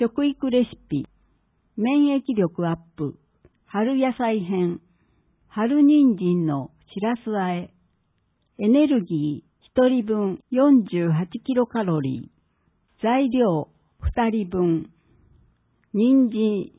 食育レシピ、免疫力アップ、春野菜編、春人参のしらす和え、エネルギー1人分48キロカロリー、材料2人分、人参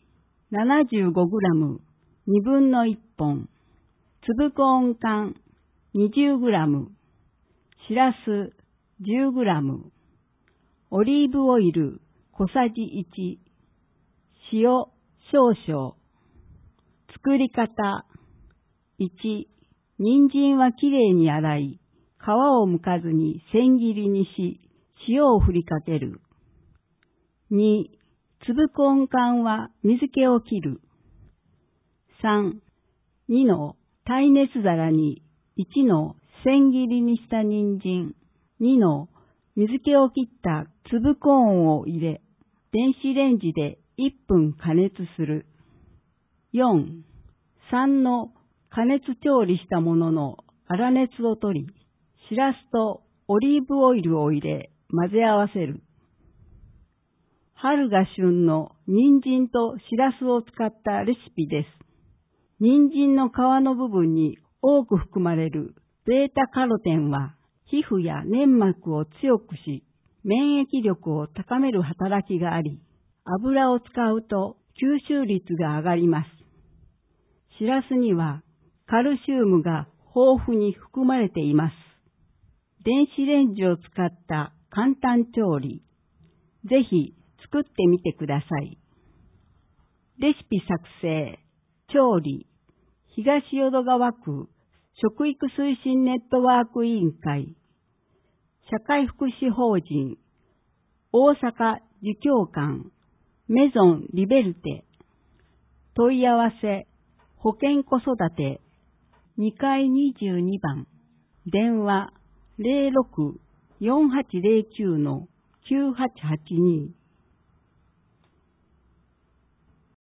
75グラム、2分の1本、粒コーン缶20グラム、しらす10グラム、オリーブオイル小さじ1、塩少々。作り方。1、人参はきれいに洗い、皮を剥かずに千切りにし、塩を振りかける。2、粒コーン缶は水気を切る。3、2の耐熱皿に1の千切りにした人参、2の水気を切った粒コーンを入れ、電子レンジで1分加熱する。4、3の加熱調理したものの粗熱を取り、しらすとオリーブオイルを入れ混ぜ合わせる。春が旬の人参としらすを使ったレシピです。人参の皮の部分に多く含まれるベータカロテンは皮膚や粘膜を強くし、免疫力を高める働きがあり、油を使うと吸収率が上がります。しらすにはカルシウムが豊富に含まれています。電子レンジを使った簡単調理、ぜひ作ってみてください。レシピ作成、調理、東淀川区食育推進ネットワーク委員会、社会福祉法人、大阪儒教館、メゾンリベルテ、問い合わせ、保健子育て、2階22番、電話 06-4809-9882